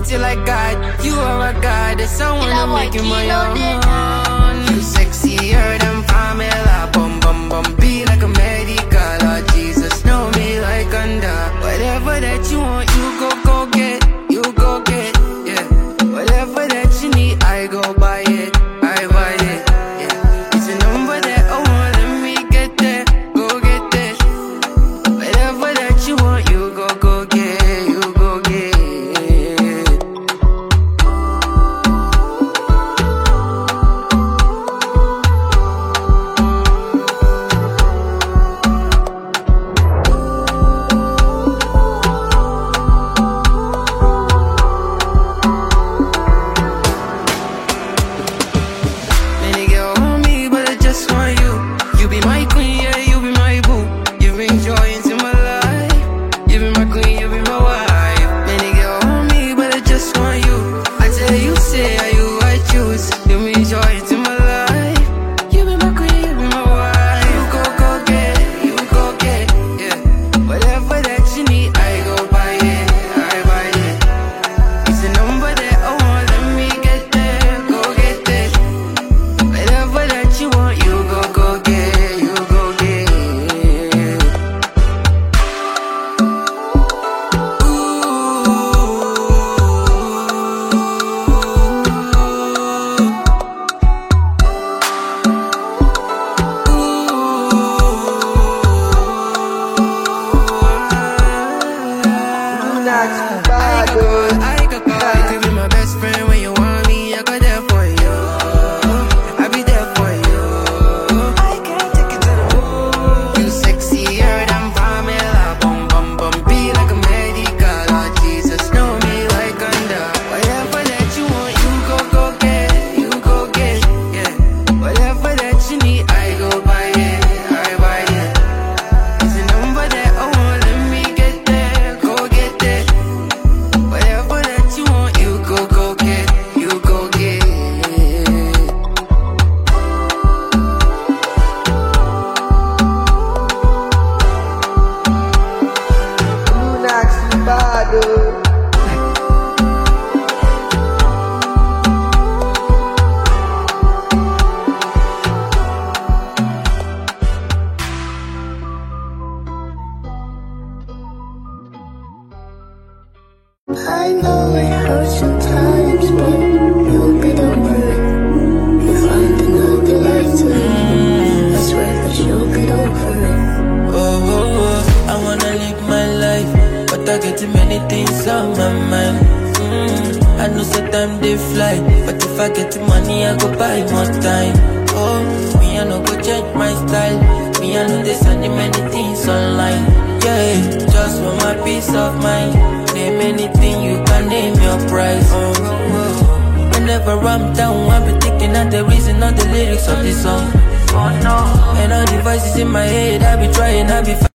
treat you like God. You are a God, there's someone I'm making my own. You sexier than Pamela. Bum bum bum, be like a medical. Lord Jesus, know me like under. Whatever that you want, you go get. You go get, yeah. Whatever that you need, I go buy it. I buy it, yeah. It's a number that I want, let me get there. Go get that. Whatever that you want, you go get. You go get. I know it hurts sometimes, but you'll get over it. You find another life to live. I swear that you'll get over it. I wanna live my life, but I get too many things on my mind. I know sometimes they fly, but if I get the money, I go buy more time. Me I no go change my style. Me I know there's so many things online. Yeah, just for my peace of mind. Name anything, you can name your price. Whenever I'm down, I be thinking of the reason of the lyrics of this song. And all the voices in my head, I be trying, I be